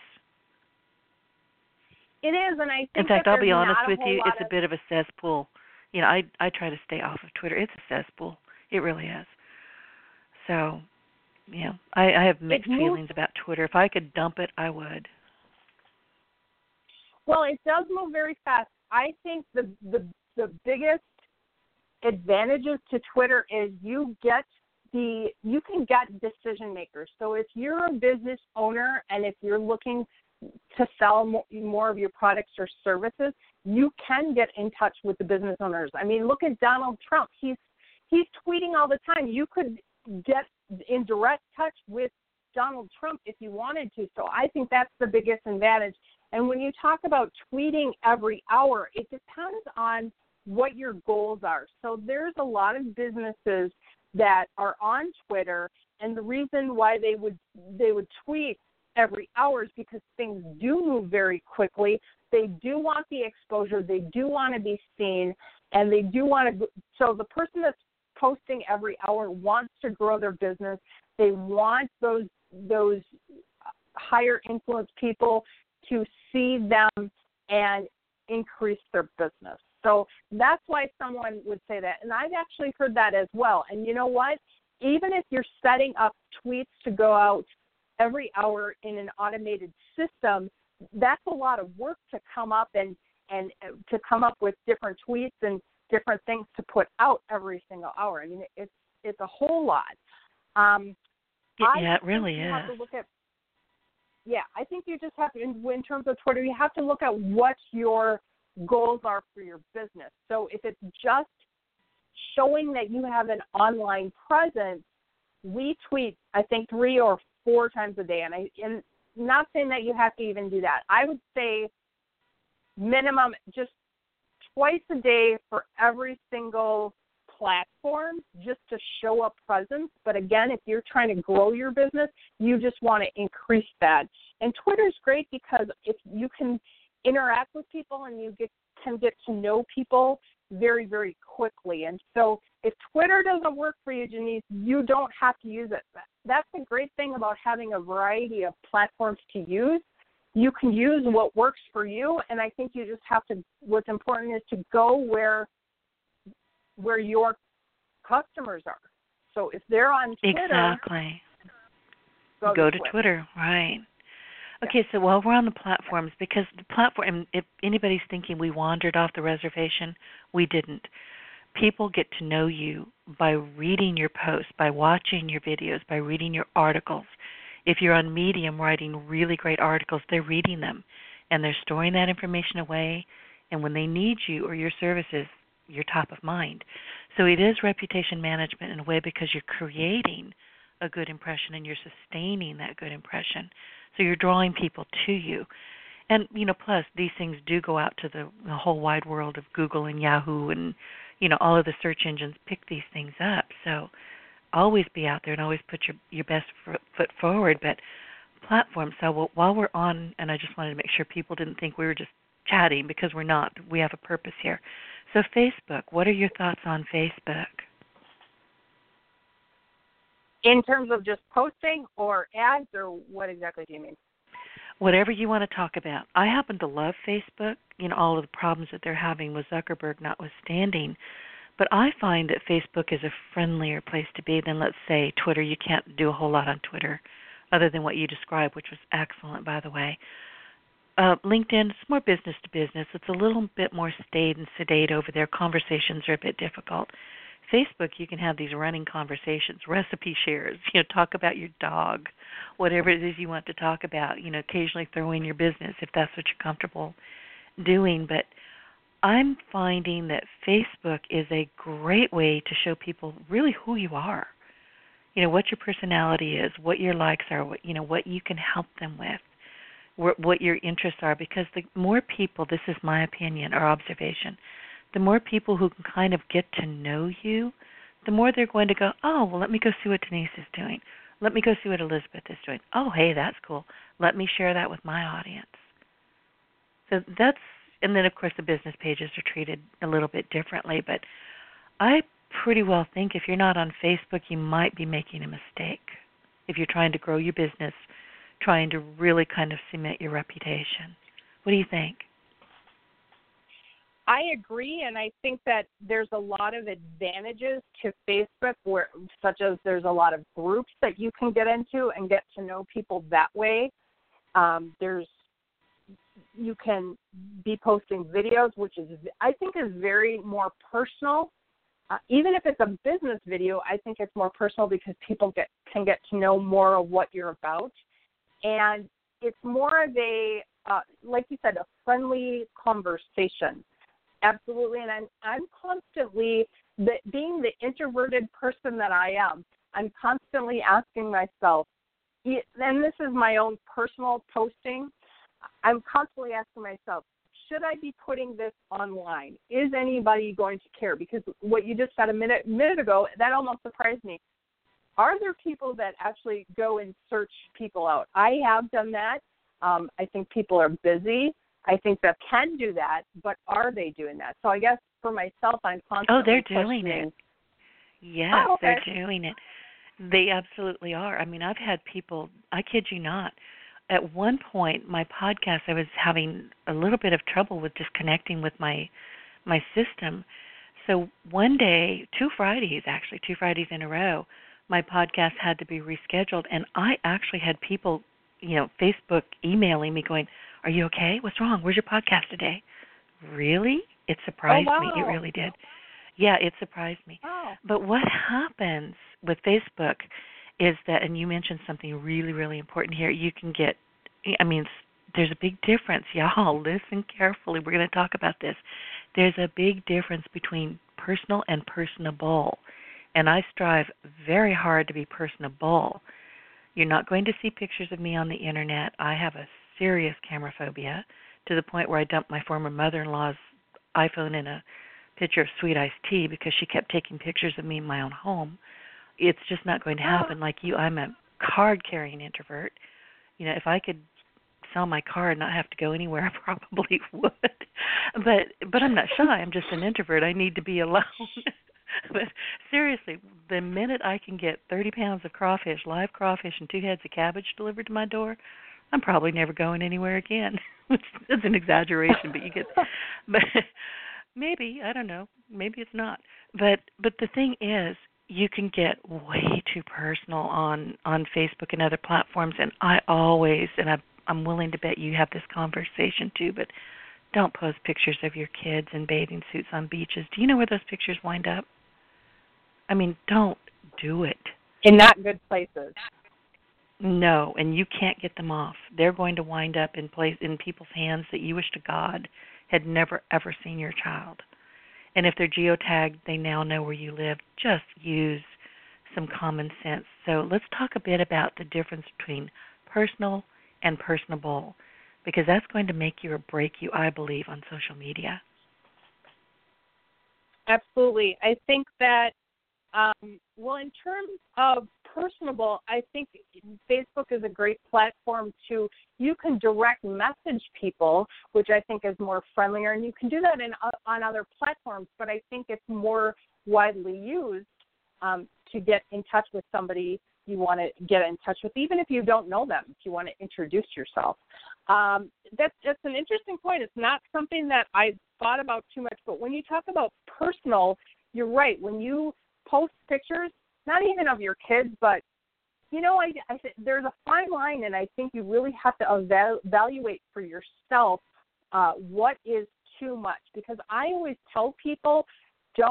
It is, and I think in fact, I'll be honest with you, it's a bit of a cesspool. I try to stay off of Twitter. It's a cesspool. It really is. So, I have mixed feelings about Twitter. If I could dump it, I would. Well, it does move very fast. I think the biggest advantages to Twitter is you can get decision makers. So if you're a business owner and if you're looking to sell more of your products or services, you can get in touch with the business owners. I mean, look at Donald Trump. He's tweeting all the time. You could get in direct touch with Donald Trump if you wanted to. So I think that's the biggest advantage. And when you talk about tweeting every hour, it depends on what your goals are. So there's a lot of businesses that are on Twitter, and the reason why they would tweet every hour is because things do move very quickly. They do want the exposure. They do want to be seen, and they do want to. So the person that's posting every hour wants to grow their business. They want those higher influence people to see them and increase their business. So that's why someone would say that. And I've actually heard that as well. And you know what? Even if you're setting up tweets to go out every hour in an automated system, that's a lot of work to come up and to come up with different tweets and different things to put out every single hour. I mean, it's a whole lot. Yeah, it really is. I think you just have to, in terms of Twitter, you have to look at what your goals are for your business. So if it's just showing that you have an online presence, we tweet, I think, 3 or 4 times a day. And not saying that you have to even do that. I would say minimum just twice a day for every single platform just to show a presence. But again, if you're trying to grow your business, you just want to increase that. And Twitter's great because if you can interact with people and you can get to know people very, very quickly. And so if Twitter doesn't work for you, Janice, you don't have to use it. That's the great thing about having a variety of platforms to use. You can use what works for you, and I think you just have to, what's important is to go where your customers are. So if they're on Twitter, exactly, go to Twitter, right. Okay, so while we're on the platforms, because the platform, if anybody's thinking we wandered off the reservation, we didn't. People get to know you by reading your posts, by watching your videos, by reading your articles. If you're on Medium writing really great articles, they're reading them, and they're storing that information away, and when they need you or your services, you're top of mind. So it is reputation management in a way because you're creating a good impression and you're sustaining that good impression. So you're drawing people to you. And, plus these things do go out to the whole wide world of Google and Yahoo and, all of the search engines pick these things up. So always be out there and always put your best foot forward. But platforms, so while we're on, and I just wanted to make sure people didn't think we were just chatting because we're not. We have a purpose here. So Facebook, what are your thoughts on Facebook? In terms of just posting or ads, or what exactly do you mean? Whatever you want to talk about. I happen to love Facebook, all of the problems that they're having with Zuckerberg notwithstanding. But I find that Facebook is a friendlier place to be than, let's say, Twitter. You can't do a whole lot on Twitter other than what you described, which was excellent, by the way. LinkedIn, it's more business to business. It's a little bit more staid and sedate over there. Conversations are a bit difficult. Facebook, you can have these running conversations, recipe shares, talk about your dog, whatever it is you want to talk about, occasionally throw in your business if that's what you're comfortable doing. But I'm finding that Facebook is a great way to show people really who you are, what your personality is, what your likes are, what you can help them with, what your interests are, because the more people, this is my opinion or observation, the more people who can kind of get to know you, the more they're going to go, oh, well, let me go see what Denise is doing. Let me go see what Elizabeth is doing. Oh, hey, that's cool. Let me share that with my audience. So that's, and then, of course, the business pages are treated a little bit differently. But I pretty well think if you're not on Facebook, you might be making a mistake if you're trying to grow your business, trying to really kind of cement your reputation. What do you think? I agree, and I think that there's a lot of advantages to Facebook, such as there's a lot of groups that you can get into and get to know people that way. You can be posting videos, which I think is very more personal. Even if it's a business video, I think it's more personal because people can get to know more of what you're about, and it's more of a, like you said, a friendly conversation. Absolutely, and I'm constantly, being the introverted person that I am, I'm constantly asking myself, and this is my own personal posting, I'm constantly asking myself, should I be putting this online? Is anybody going to care? Because what you just said a minute ago, that almost surprised me. Are there people that actually go and search people out? I have done that. I think people are busy. I think they can do that, but are they doing that? So I guess for myself, I'm constantly they're doing it. Yes, okay. They're doing it. They absolutely are. I mean, I've had people, I kid you not, at one point, my podcast, I was having a little bit of trouble with disconnecting with my system. So one day, two Fridays in a row, my podcast had to be rescheduled, and I actually had people, Facebook emailing me going, are you okay? What's wrong? Where's your podcast today? Really? It surprised me. It really did. Yeah, it surprised me. Oh. But what happens with Facebook is that, and you mentioned something really, really important here, you can get, there's a big difference. Y'all, listen carefully. We're going to talk about this. There's a big difference between personal and personable. And I strive very hard to be personable. You're not going to see pictures of me on the Internet. I have a serious camera phobia to the point where I dumped my former mother-in-law's iPhone in a pitcher of sweet iced tea because she kept taking pictures of me in my own home. It's just not going to happen. Like you, I'm a card-carrying introvert. If I could sell my car and not have to go anywhere, I probably would. But I'm not shy. I'm just an introvert. I need to be alone. But seriously, the minute I can get 30 pounds of crawfish, live crawfish, and 2 heads of cabbage delivered to my door, I'm probably never going anywhere again. It's an exaggeration, but you get. But maybe, I don't know. Maybe it's not. But the thing is, you can get way too personal on Facebook and other platforms, and I always, and I'm willing to bet you have this conversation too, but don't post pictures of your kids in bathing suits on beaches. Do you know where those pictures wind up? Don't do it. In not good places. No, and you can't get them off. They're going to wind up in people's hands that you wish to God had never, ever seen your child. And if they're geotagged, they now know where you live. Just use some common sense. So let's talk a bit about the difference between personal and personable, because that's going to make you or break you, I believe, on social media. Absolutely. I think that, in terms of personable, I think Facebook is a great platform you can direct message people, which I think is more friendlier, and you can do that on other platforms, but I think it's more widely used to get in touch with somebody you want to get in touch with, even if you don't know them, if you want to introduce yourself. That's an interesting point. It's not something that I thought about too much, but when you talk about personal, you're right. When you post pictures, not even of your kids, but, I there's a fine line, and I think you really have to evaluate for yourself what is too much. Because I always tell people, don't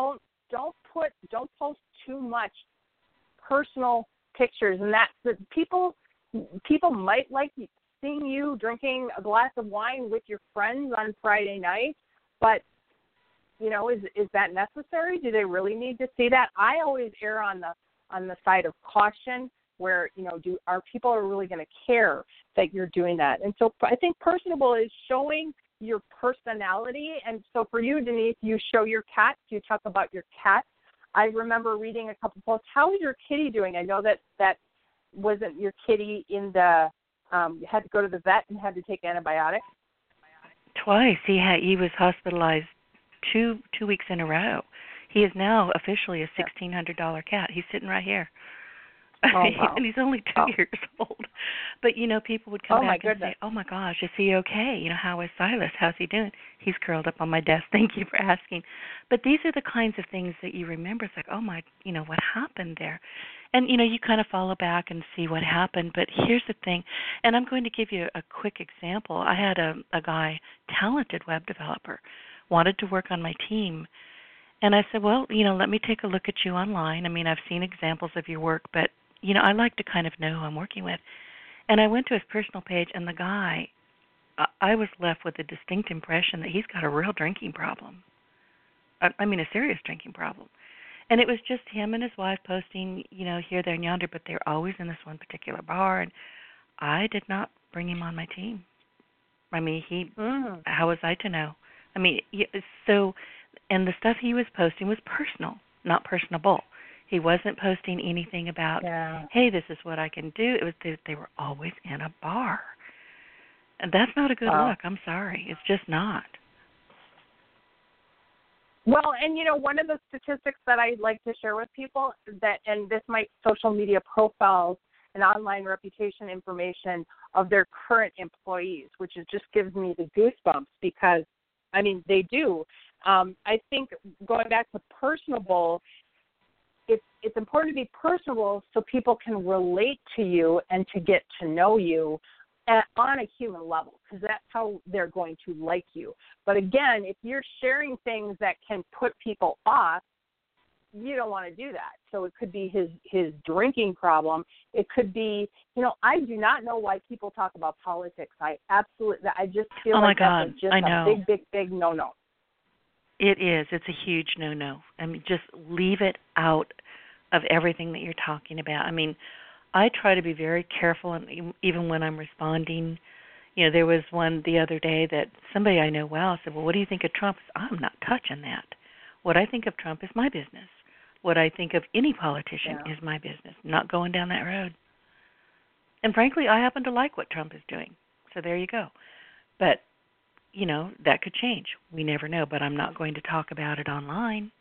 don't post too much personal pictures, and that people might like seeing you drinking a glass of wine with your friends on Friday night, but is that necessary? Do they really need to see that? I always err on the side of caution, where are people really going to care that you're doing that? And so I think personable is showing your personality. And so for you, Denise, you show your cat. You talk about your cat. I remember reading a couple posts. How is your kitty doing? I know that wasn't your kitty in the you had to go to the vet and had to take antibiotics. Twice. He was hospitalized two weeks in a row. He is now officially a $1,600 cat. He's sitting right here. Oh, wow. And he's only 2 years old. But, people would come back and say, oh, my gosh, is he okay? How is Silas? How's he doing? He's curled up on my desk. Thank you for asking. But these are the kinds of things that you remember. It's like, oh, my, what happened there? And, you kind of follow back and see what happened. But here's the thing, and I'm going to give you a quick example. I had a guy, talented web developer, wanted to work on my team. And I said, well, let me take a look at you online. I mean, I've seen examples of your work, but, I like to kind of know who I'm working with. And I went to his personal page, and the guy, I was left with a distinct impression that he's got a real drinking problem. I mean, a serious drinking problem. And it was just him and his wife posting, here, there, and yonder, but they're always in this one particular bar. And I did not bring him on my team. I mean, how was I to know? I mean, and the stuff he was posting was personal, not personable. He wasn't posting anything about, hey, this is what I can do. It was they were always in a bar. And that's not a good look. I'm sorry. It's just not. Well, and one of the statistics that I like to share with people and this might social media profiles and online reputation information of their current employees, which just gives me the goosebumps because, I mean, they do. I think going back to personable, it's important to be personable so people can relate to you and to get to know you on a human level, because that's how they're going to like you. But again, if you're sharing things that can put people off, you don't want to do that. So it could be his drinking problem. It could be, I do not know why people talk about politics. I just feel like that's just a big no-no. It is. It's a huge no-no. I mean, just leave it out of everything that you're talking about. I mean, I try to be very careful, and even when I'm responding, there was one the other day that somebody I know well said, well, what do you think of Trump? I'm not touching that. What I think of Trump is my business. What I think of any politician is my business, not going down that road. And frankly, I happen to like what Trump is doing. So there you go. But, that could change. We never know, but I'm not going to talk about it online.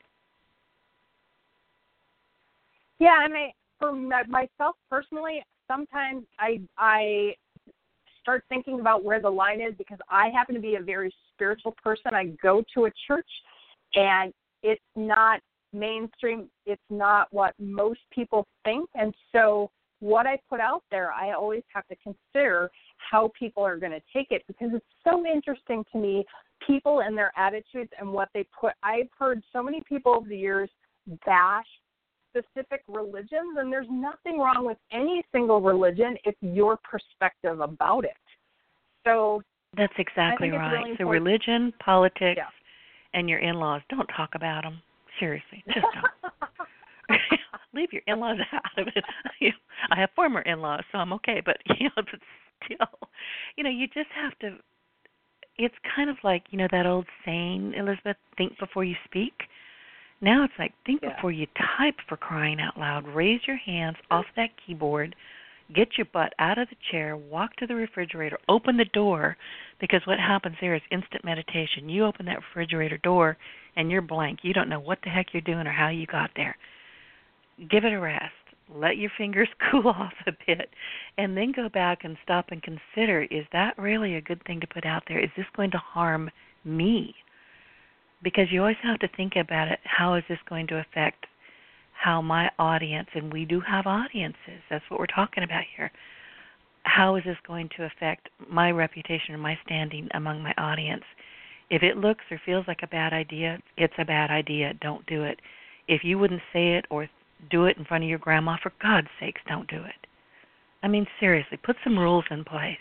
Yeah, and for myself personally, sometimes I start thinking about where the line is because I happen to be a very spiritual person. I go to a church, and it's not mainstream. It's not what most people think. And so what I put out there, I always have to consider how people are going to take it, because it's so interesting to me, people and their attitudes and what they put. I've heard so many people over the years bash specific religions, and there's nothing wrong with any single religion. It's your perspective about it. So that's exactly right. Really so religion, politics, and your in-laws, don't talk about them. Seriously, just don't. Leave your in-laws out of it. I have former in-laws, so I'm okay. But but still, you just have to. It's kind of like that old saying, Elizabeth: think before you speak. Now it's like think before you type, for crying out loud. Raise your hands off that keyboard. Get your butt out of the chair. Walk to the refrigerator. Open the door, because what happens there is instant meditation. You open that refrigerator door, and you're blank. You don't know what the heck you're doing or how you got there. Give it a rest. Let your fingers cool off a bit, and then go back and stop and consider, is that really a good thing to put out there? Is this going to harm me? Because you always have to think about it, how is this going to affect how my audience, and we do have audiences, that's what we're talking about here, how is this going to affect my reputation or my standing among my audience? If it looks or feels like a bad idea, it's a bad idea. Don't do it. if you wouldn't say it or do it in front of your grandma, for God's sakes, don't do it. I mean, seriously, put some rules in place.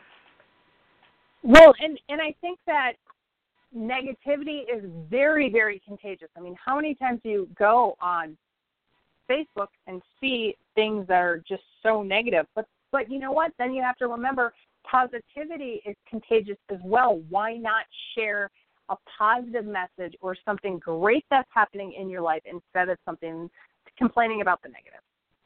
Well, and I think that negativity is very, very contagious. I mean, how many times do you go on Facebook and see things that are just so negative? But you know what? Then you have to remember positivity is contagious as well. Why not share a positive message or something great that's happening in your life instead of something complaining about the negative?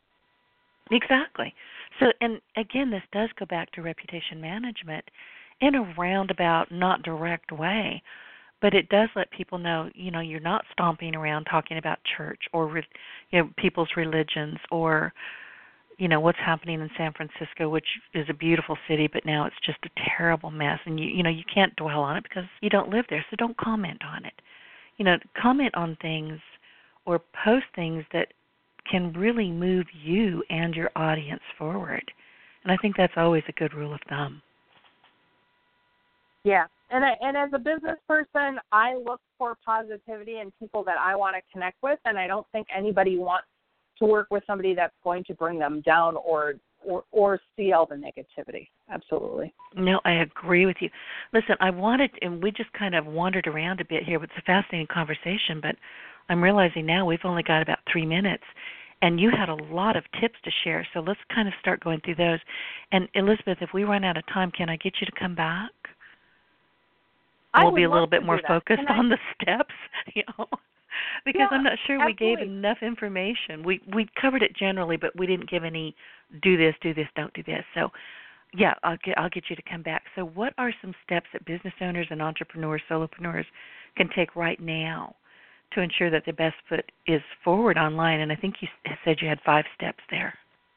Exactly. So, and again, this does go back to reputation management in a roundabout, not direct way, but it does let people know, you're not stomping around talking about church or, people's religions or, what's happening in San Francisco, which is a beautiful city, but now it's just a terrible mess. And, you can't dwell on it because you don't live there, so don't comment on it. Comment on things or post things that can really move you and your audience forward. And I think that's always a good rule of thumb. Yeah. And as a business person, I look for positivity in people that I want to connect with, and I don't think anybody wants to work with somebody that's going to bring them down or see all the negativity. Absolutely. No, I agree with you. Listen, and we just kind of wandered around a bit here. It's a fascinating conversation, but I'm realizing now we've only got about 3 minutes, and you had a lot of tips to share, so let's kind of start going through those. And Elizabeth, if we run out of time, can I get you to come back? We'll be a little bit more focused on the steps, because I'm not sure we gave enough information. We covered it generally, but we didn't give any do this, don't do this. So, yeah, I'll get you to come back. So what are some steps that business owners and entrepreneurs, solopreneurs can take right now to ensure that the best foot is forward online? And I think you said you had 5 steps there.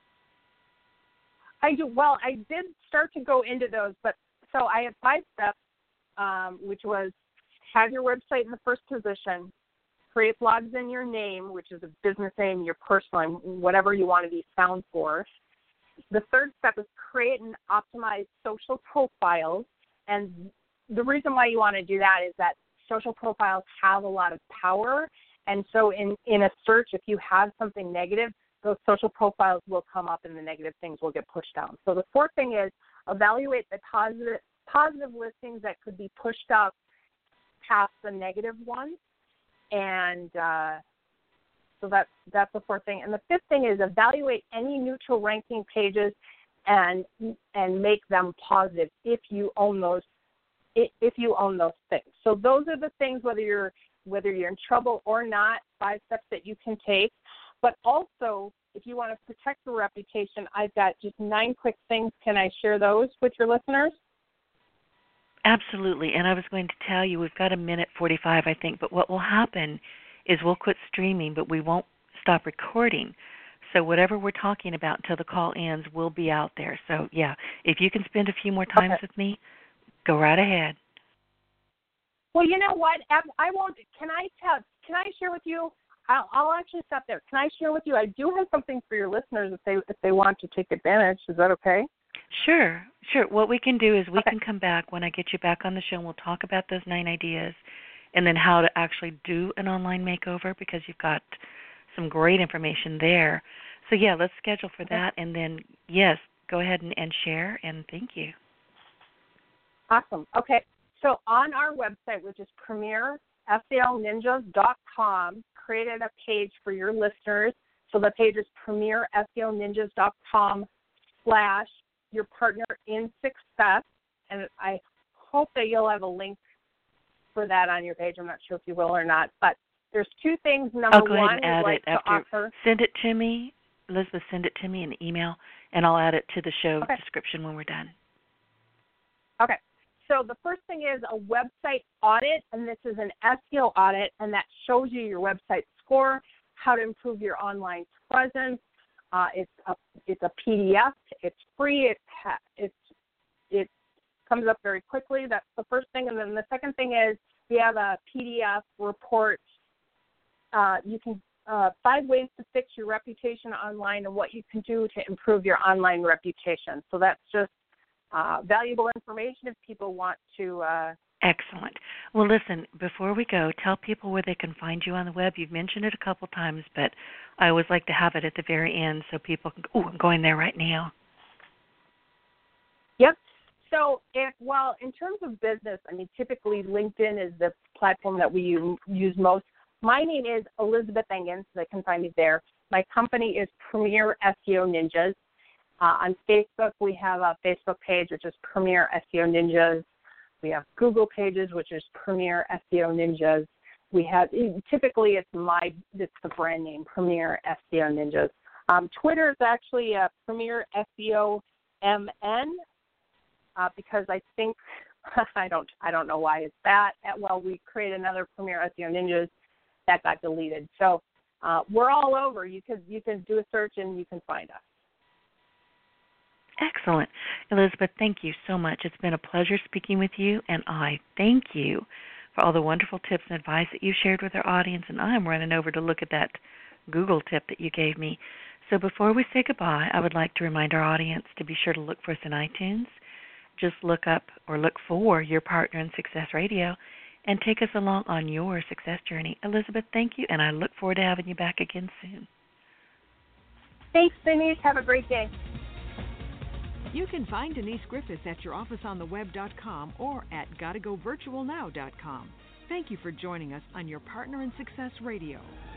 I do. Well, I did start to go into those, but so I have 5 steps. Which was have your website in the first position, create blogs in your name, which is a business name, your personal name, whatever you want to be found for. The third step is create and optimize social profiles. And the reason why you want to do that is that social profiles have a lot of power. And so in a search, if you have something negative, those social profiles will come up and the negative things will get pushed down. So the fourth thing is evaluate the positive listings that could be pushed up past the negative ones, and so that's the fourth thing. And the fifth thing is evaluate any neutral ranking pages and make them positive if you own those things. So those are the things, whether you're in trouble or not, 5 steps that you can take. But also, if you want to protect your reputation, I've got just 9 quick things. Can I share those with your listeners? Absolutely, and I was going to tell you, we've got 1:45, I think, but what will happen is we'll quit streaming, but we won't stop recording. So whatever we're talking about until the call ends will be out there. So, yeah, if you can spend a few more times with me, go right ahead. Well, you know what? I won't. Can I share with you? I'll actually stop there. Can I share with you? I do have something for your listeners if they want to take advantage. Is that okay? Sure. What we can do is we can come back when I get you back on the show, and we'll talk about those 9 ideas and then how to actually do an online makeover, because you've got some great information there. So, yeah, let's schedule for that. And then, yes, go ahead and share, and thank you. Awesome. Okay. So on our website, which is premierseoninjas.com, created a page for your listeners. So the page is premierseoninjas.com/your partner in success, and I hope that you'll have a link for that on your page. I'm not sure if you will or not, but there's 2 things. Number I'll go one, ahead and add like it after. Send it to me, Elizabeth. Send it to me in an email, and I'll add it to the show description when we're done. Okay. So the first thing is a website audit, and this is an SEO audit, and that shows you your website score, how to improve your online presence. It's a PDF. It's free. It comes up very quickly. That's the first thing. And then the second thing is we have a PDF report. You can 5 ways to fix your reputation online and what you can do to improve your online reputation. So that's just valuable information if people want to Excellent. Well, listen, before we go, tell people where they can find you on the web. You've mentioned it a couple times, but I always like to have it at the very end so people can, I'm going there right now. Yep. So, in terms of business, I mean, typically LinkedIn is the platform that we use most. My name is Elizabeth Engen, so they can find me there. My company is Premier SEO Ninjas. On Facebook, we have a Facebook page, which is Premier SEO Ninjas. We have Google pages, which is Premier SEO Ninjas. We have, typically it's the brand name, Premier SEO Ninjas. Twitter is actually Premier SEO MN, because I think, I don't know why it's that. Well, we created another Premier SEO Ninjas that got deleted. So we're all over. You can do a search and you can find us. Excellent. Elizabeth, thank you so much. It's been a pleasure speaking with you, and I thank you for all the wonderful tips and advice that you shared with our audience, and I'm running over to look at that Google tip that you gave me. So before we say goodbye, I would like to remind our audience to be sure to look for us in iTunes. Just look up or look for Your Partner in Success Radio and take us along on your success journey. Elizabeth, thank you, and I look forward to having you back again soon. Thanks, Denise. Have a great day. You can find Denise Griffiths at yourofficeontheweb.com or at gottagovirtualnow.com. Thank you for joining us on Your Partner in Success Radio.